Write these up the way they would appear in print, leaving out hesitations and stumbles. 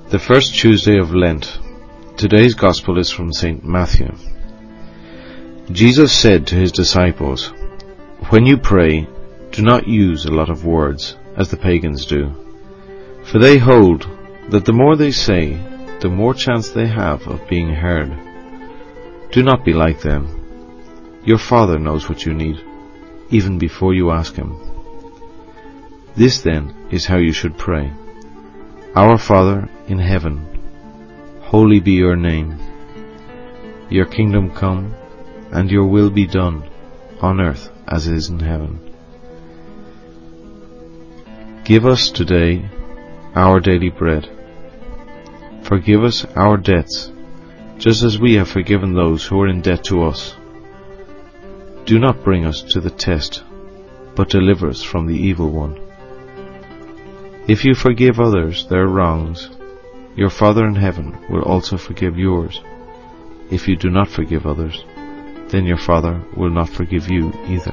The first Tuesday of Lent. Today's Gospel is from St. Matthew. Jesus said to his disciples, "When you pray, do not use a lot of words, as the pagans do, for they hold that the more they say, the more chance they have of being heard. Do not be like them. Your Father knows what you need, even before you ask Him. This then is how you should pray. Our Father in heaven, holy be your name. Your kingdom come, and your will be done, on earth as it is in heaven. Give us today our daily bread. Forgive us our debts, just as we have forgiven those who are in debt to us. Do not bring us to the test, but deliver us from the evil one. If you forgive others their wrongs, your Father in heaven will also forgive yours. If you do not forgive others, then your Father will not forgive you either."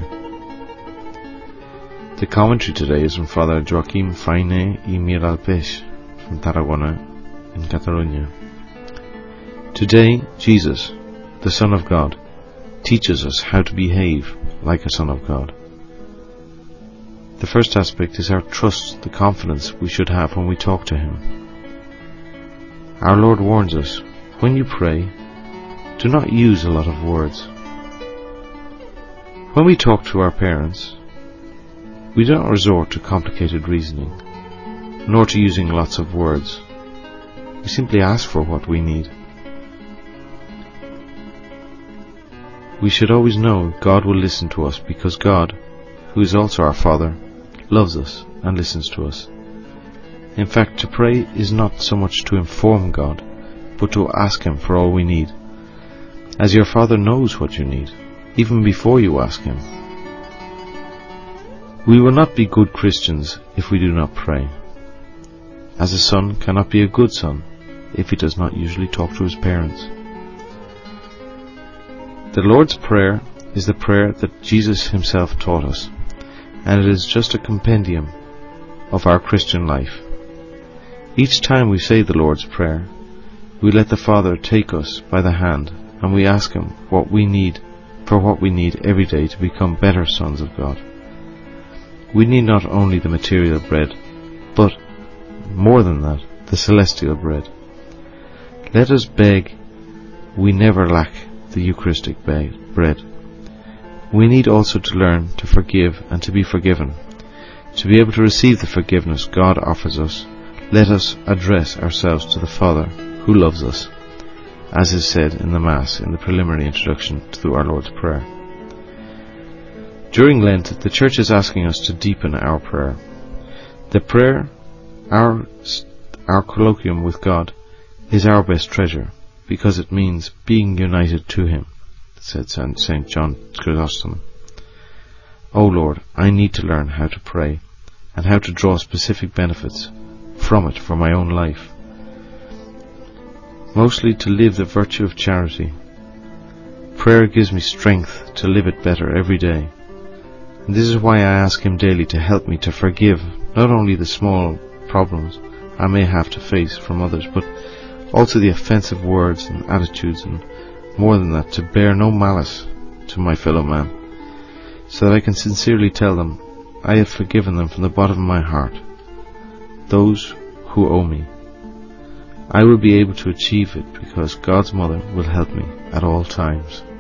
The commentary today is from Father Joaquim Faine y Miralpeix from Tarragona in Catalonia. Today, Jesus, the Son of God, teaches us how to behave like a Son of God. The first aspect is our trust, the confidence we should have when we talk to Him. Our Lord warns us, when you pray, do not use a lot of words. When we talk to our parents, we do not resort to complicated reasoning, nor to using lots of words. We simply ask for what we need. We should always know God will listen to us because God, who is also our Father, loves us and listens to us. In fact, to pray is not so much to inform God, but to ask Him for all we need, as your Father knows what you need, even before you ask Him. We will not be good Christians if we do not pray, as a son cannot be a good son if he does not usually talk to his parents. The Lord's Prayer is the prayer that Jesus Himself taught us, and it is just a compendium of our Christian life. Each time we say the Lord's Prayer, we let the Father take us by the hand, and we ask Him what we need every day to become better sons of God. We need not only the material bread, but, more than that, the celestial bread. Let us beg we never lack the Eucharistic bread. We need also to learn to forgive and to be forgiven. To be able to receive the forgiveness God offers us, let us address ourselves to the Father who loves us, as is said in the Mass in the preliminary introduction to our Lord's Prayer. During Lent, the Church is asking us to deepen our prayer. The prayer, our colloquium with God, is our best treasure, because it means being united to Him, said St. John Chrysostom. O Lord, I need to learn how to pray, and how to draw specific benefits from it for my own life. Mostly to live the virtue of charity. Prayer gives me strength to live it better every day. And this is why I ask Him daily to help me to forgive not only the small problems I may have to face from others, but also the offensive words and attitudes, and more than that, to bear no malice to my fellow man, so that I can sincerely tell them I have forgiven them from the bottom of my heart, those who owe me. I will be able to achieve it because God's Mother will help me at all times.